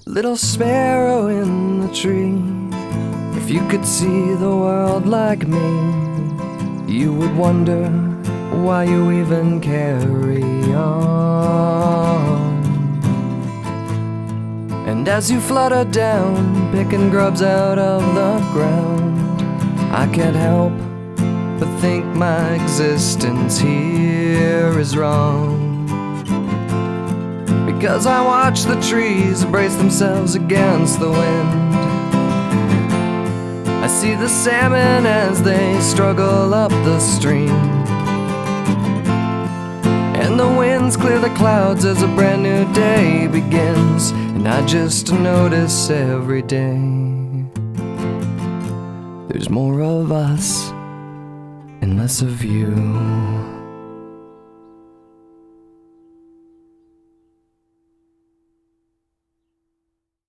Little sparrow in the tree, if you could see the world like me, you would wonder why you even carry on. And as you flutter down, picking grubs out of the ground, I can't help but think my existence here is wrong. Because I watch the trees brace themselves against the wind. I see the salmon as they struggle up the stream, and the winds clear the clouds as a brand new day begins. And I just notice every day there's more of us and less of you.